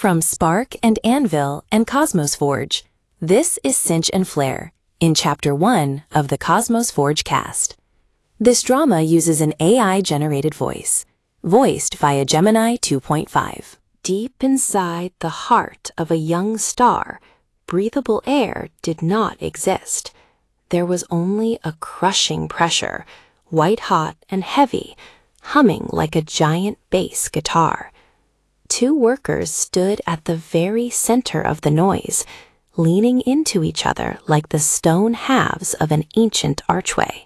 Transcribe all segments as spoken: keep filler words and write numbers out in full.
From Spark and Anvil and Cosmos Forge, this is Cinch and Flare in Chapter one of the Cosmos Forge cast. This drama uses an A I-generated voice, voiced via Gemini two point five. Deep inside the heart of a young star, breathable air did not exist. There was only a crushing pressure, white-hot and heavy, humming like a giant bass guitar. Two workers stood at the very center of the noise, leaning into each other like the stone halves of an ancient archway.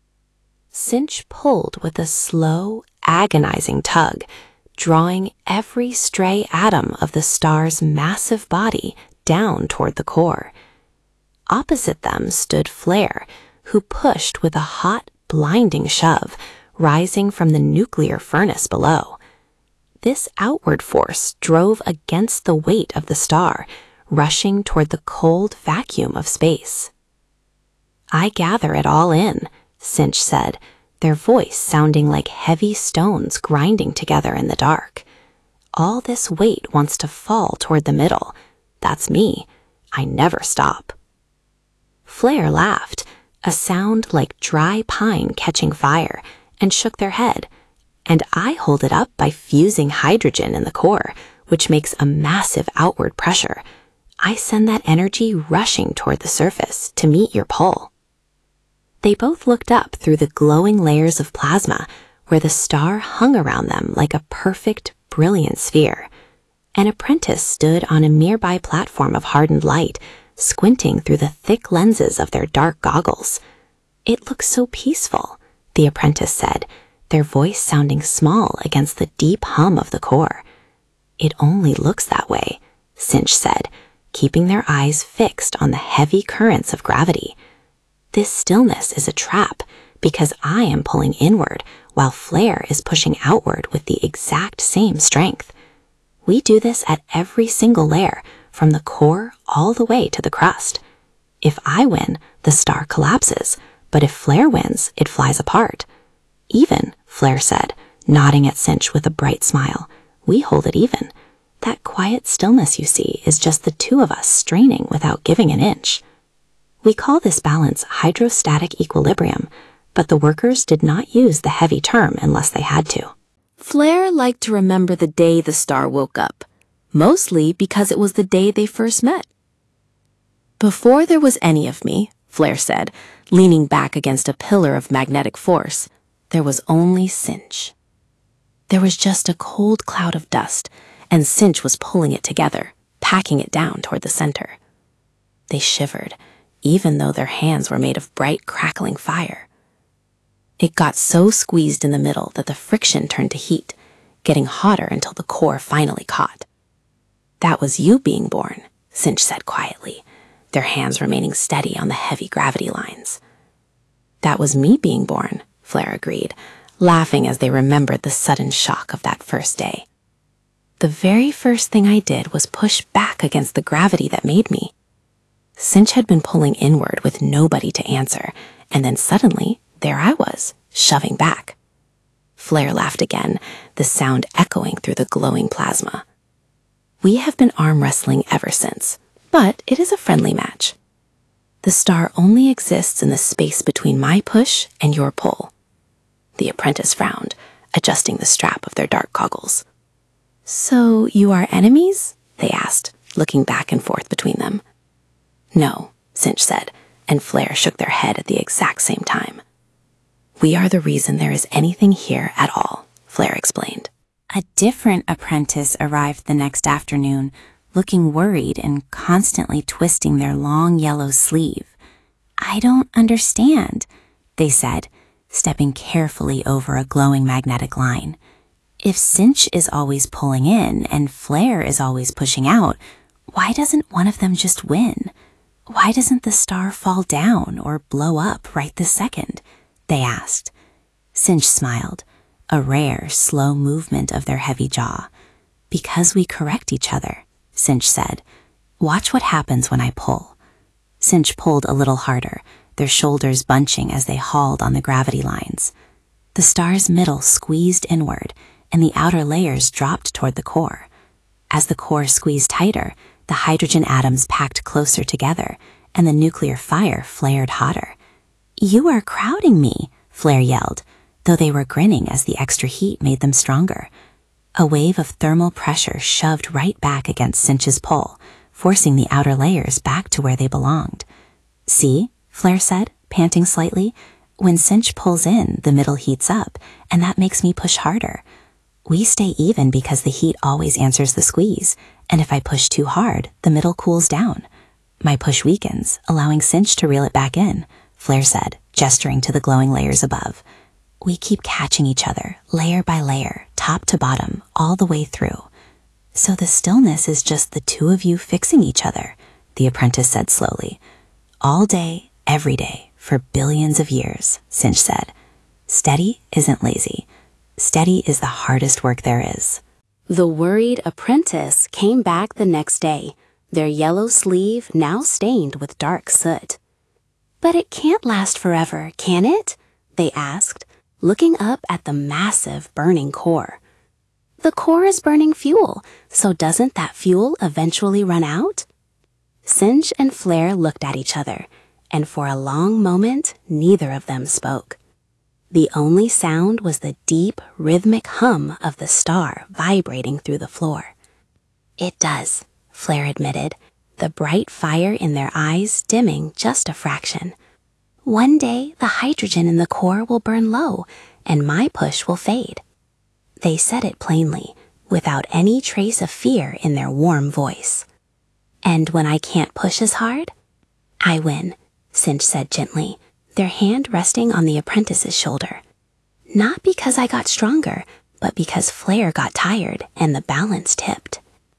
Cinch pulled with a slow, agonizing tug, drawing every stray atom of the star's massive body down toward the core. Opposite them stood Flare, who pushed with a hot, blinding shove, rising from the nuclear furnace below. This outward force drove against the weight of the star, rushing toward the cold vacuum of space. "I gather it all in," Cinch said, their voice sounding like heavy stones grinding together in the dark. "All this weight wants to fall toward the middle. That's me. I never stop." Flare laughed, a sound like dry pine catching fire, and shook their head. "And I hold it up by fusing hydrogen in the core, which makes a massive outward pressure. I send that energy rushing toward the surface to meet your pull." They both looked up through the glowing layers of plasma, where the star hung around them like a perfect, brilliant sphere. An apprentice stood on a nearby platform of hardened light, squinting through the thick lenses of their dark goggles. "It looks so peaceful," the apprentice said, their voice sounding small against the deep hum of the core. "It only looks that way," Cinch said, keeping their eyes fixed on the heavy currents of gravity. "This stillness is a trap because I am pulling inward while Flare is pushing outward with the exact same strength. We do this at every single layer, from the core all the way to the crust. If I win, the star collapses, but if Flare wins, it flies apart. Even," Flare said, nodding at Cinch with a bright smile, "we hold it even. That quiet stillness you see is just the two of us straining without giving an inch. We call this balance hydrostatic equilibrium, but the workers did not use the heavy term unless they had to." Flare liked to remember the day the star woke up, mostly because it was the day they first met. "Before there was any of me," Flare said, leaning back against a pillar of magnetic force, "there was only Cinch." There was just a cold cloud of dust, and Cinch was pulling it together, packing it down toward the center. They shivered, even though their hands were made of bright, crackling fire. It got so squeezed in the middle that the friction turned to heat, getting hotter until the core finally caught. "That was you being born," Cinch said quietly, their hands remaining steady on the heavy gravity lines. "That was me being born," Flare agreed, laughing as they remembered the sudden shock of that first day. "The very first thing I did was push back against the gravity that made me." Cinch had been pulling inward with nobody to answer, and then suddenly, there I was, shoving back. Flare laughed again, the sound echoing through the glowing plasma. "We have been arm wrestling ever since, but it is a friendly match. The star only exists in the space between my push and your pull." The apprentice frowned, adjusting the strap of their dark goggles. "So you are enemies?" they asked, looking back and forth between them. "No," Cinch said, and Flare shook their head at the exact same time. "We are the reason there is anything here at all," Flare explained. A different apprentice arrived the next afternoon, looking worried and constantly twisting their long yellow sleeve. "I don't understand," they said, stepping carefully over a glowing magnetic line. "If Cinch is always pulling in and Flare is always pushing out, why doesn't one of them just win? Why doesn't the star fall down or blow up right this second?" they asked. Cinch smiled, a rare, slow movement of their heavy jaw. "Because we correct each other," Cinch said. "Watch what happens when I pull." Cinch pulled a little harder, their shoulders bunching as they hauled on the gravity lines. The star's middle squeezed inward, and the outer layers dropped toward the core. As the core squeezed tighter, the hydrogen atoms packed closer together, and the nuclear fire flared hotter. "You are crowding me," Flare yelled, though they were grinning as the extra heat made them stronger. A wave of thermal pressure shoved right back against Cinch's pole, forcing the outer layers back to where they belonged. "See," Flare said, panting slightly, "when Cinch pulls in, the middle heats up, and that makes me push harder. We stay even because the heat always answers the squeeze, and if I push too hard, the middle cools down. My push weakens, allowing Cinch to reel it back in," Flare said, gesturing to the glowing layers above. "We keep catching each other, layer by layer, top to bottom, all the way through. So the stillness is just the two of you fixing each other," the apprentice said slowly. "All day, every day, for billions of years," Cinch said. "Steady isn't lazy. Steady is the hardest work there is." The worried apprentice came back the next day, their yellow sleeve now stained with dark soot. "But it can't last forever, can it?" they asked, looking up at the massive burning core. "The core is burning fuel, so doesn't that fuel eventually run out?" Cinch and Flare looked at each other, and for a long moment, neither of them spoke. The only sound was the deep, rhythmic hum of the star vibrating through the floor. "It does," Flare admitted, the bright fire in their eyes dimming just a fraction. "One day, the hydrogen in the core will burn low, and my push will fade." They said it plainly, without any trace of fear in their warm voice. "And when I can't push as hard?" "I win," Cinch said gently, their hand resting on the apprentice's shoulder. "Not because I got stronger, but because Flare got tired and the balance tipped.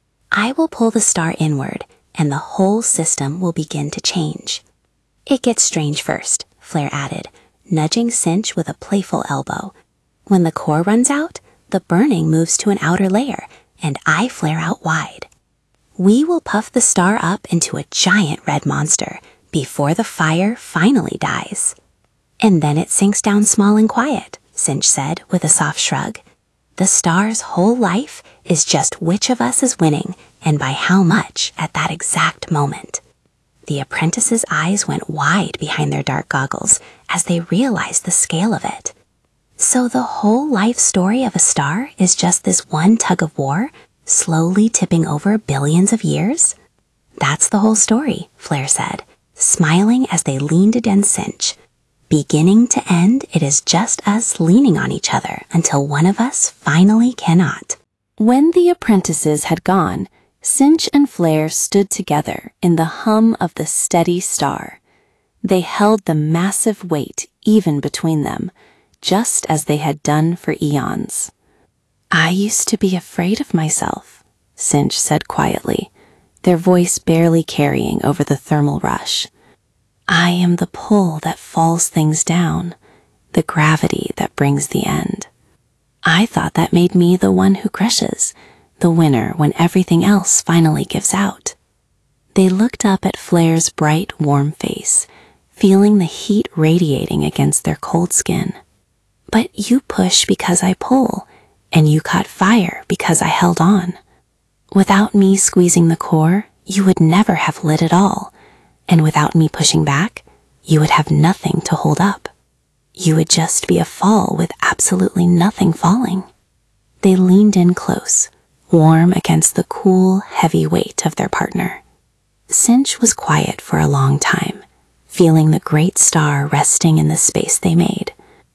I will pull the star inward, and the whole system will begin to change." "It gets strange first," Flare added, nudging Cinch with a playful elbow. "When the core runs out, the burning moves to an outer layer, and I flare out wide. We will puff the star up into a giant red monster before the fire finally dies." "And then it sinks down small and quiet," Cinch said with a soft shrug. "The star's whole life is just which of us is winning and by how much at that exact moment." The apprentice's eyes went wide behind their dark goggles as they realized the scale of it. "So the whole life story of a star is just this one tug of war, slowly tipping over billions of years?" "That's the whole story," Flare said, smiling as they leaned against Cinch. "Beginning to end, it is just us leaning on each other until one of us finally cannot." When the apprentices had gone, Cinch and Flare stood together in the hum of the steady star. They held the massive weight even between them, just as they had done for eons. "I used to be afraid of myself," Cinch said quietly, their voice barely carrying over the thermal rush. "I am the pull that falls things down, the gravity that brings the end. I thought that made me the one who crushes, the winner when everything else finally gives out." They looked up at Flare's bright, warm face, feeling the heat radiating against their cold skin. "But you push because I pull, and you caught fire because I held on. Without me squeezing the core, you would never have lit at all, and without me pushing back, you would have nothing to hold up. You would just be a fall with absolutely nothing falling." They leaned in close, warm against the cool, heavy weight of their partner. Cinch was quiet for a long time, feeling the great star resting in the space they made.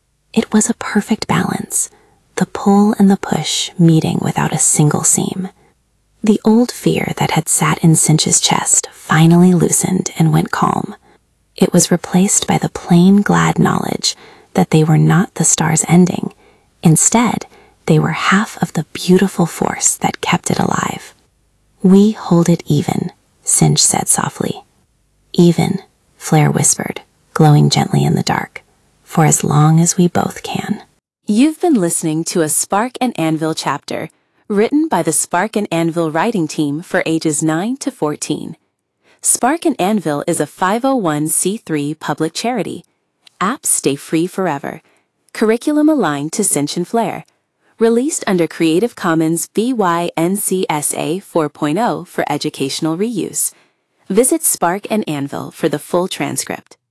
It was a perfect balance, the pull and the push meeting without a single seam. The old fear that had sat in Cinch's chest finally loosened and went calm. It was replaced by the plain, glad knowledge that they were not the star's ending. Instead, they were half of the beautiful force that kept it alive. "We hold it even," Cinch said softly. "Even," Flare whispered, glowing gently in the dark, "for as long as we both can." You've been listening to a Spark and Anvil chapter, written by the Spark and Anvil writing team for ages nine to fourteen. Spark and Anvil is a five oh one c three public charity. Apps stay free forever. Curriculum aligned to Cinch and Flare. Released under Creative Commons B Y N C S A four point oh for educational reuse. Visit Spark and Anvil for the full transcript.